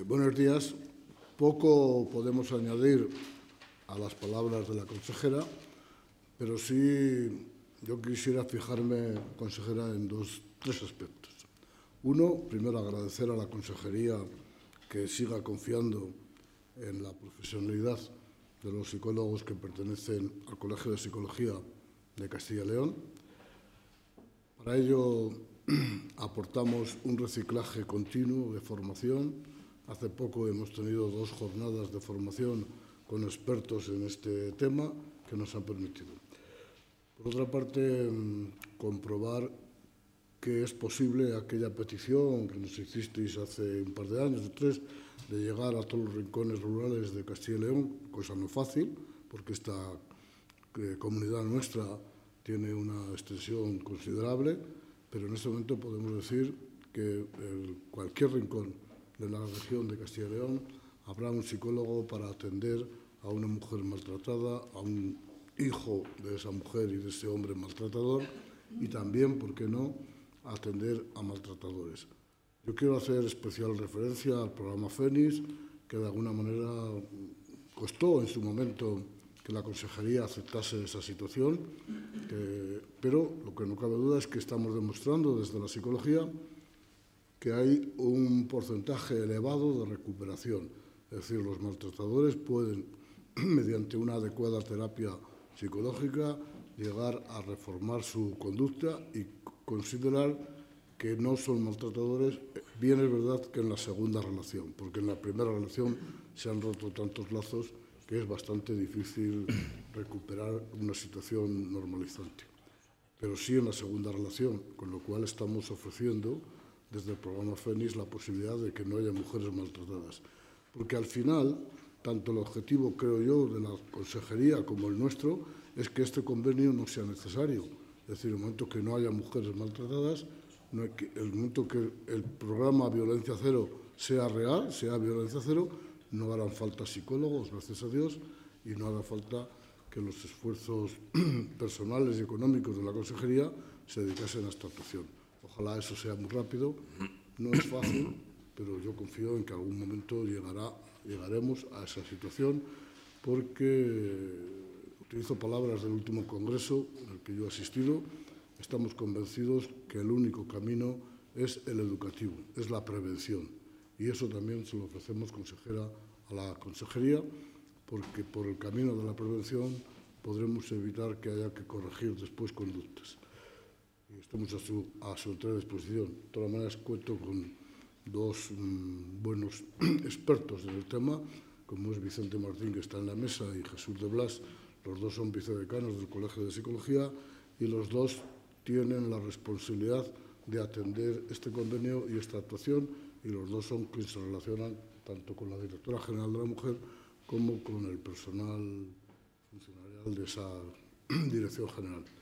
Buenos días. Poco podemos añadir a las palabras de la consejera, pero sí yo quisiera fijarme, consejera, en tres aspectos. Uno, primero agradecer a la consejería que siga confiando en la profesionalidad de los psicólogos que pertenecen al Colegio de Psicología de Castilla y León. Para ello aportamos un reciclaje continuo de formación. Hace poco hemos tenido 2 jornadas de formación con expertos en este tema que nos han permitido. Por otra parte, comprobar que es posible aquella petición que nos hicisteis hace un par de años o 3 de llegar a todos los rincones rurales de Castilla y León, cosa no fácil, porque esta comunidad nuestra tiene una extensión considerable, pero en este momento podemos decir que en cualquier rincón de la región de Castilla y León habrá un psicólogo para atender a una mujer maltratada, a un hijo de esa mujer y de ese hombre maltratador, y también, ¿por qué no?, atender a maltratadores. Yo quiero hacer especial referencia al programa Fénix, que de alguna manera costó en su momento que la consejería aceptase esa situación, pero lo que no cabe duda es que estamos demostrando desde la psicología que hay un porcentaje elevado de recuperación. Es decir, los maltratadores pueden, mediante una adecuada terapia psicológica, llegar a reformar su conducta y considerar que no son maltratadores. Bien es verdad que en la segunda relación, porque en la primera relación se han roto tantos lazos que es bastante difícil recuperar una situación normalizante. Pero sí en la segunda relación, con lo cual estamos ofreciendo desde el programa Fénix la posibilidad de que no haya mujeres maltratadas. Porque al final, tanto el objetivo, creo yo, de la consejería como el nuestro, es que este convenio no sea necesario. Es decir, en el momento que no haya mujeres maltratadas, el momento que el programa Violencia Cero sea real, sea Violencia Cero, no harán falta psicólogos, gracias a Dios, y no hará falta que los esfuerzos personales y económicos de la consejería se dedicasen a esta actuación. Ojalá eso sea muy rápido. No es fácil, pero yo confío en que algún momento llegaremos a esa situación, porque, utilizo palabras del último congreso al que yo he asistido, estamos convencidos que el único camino es el educativo, es la prevención. Y eso también se lo ofrecemos, consejera, a la consejería, porque por el camino de la prevención podremos evitar que haya que corregir después conductas. Y estamos a su entera disposición. De todas maneras, cuento con 2 buenos expertos en el tema, como es Vicente Martín, que está en la mesa, y Jesús de Blas. Los 2 son vicedecanos del Colegio de Psicología y los 2 tienen la responsabilidad de atender este convenio y esta actuación, y los 2 son quienes se relacionan tanto con la directora general de la mujer como con el personal funcionarial de esa dirección general.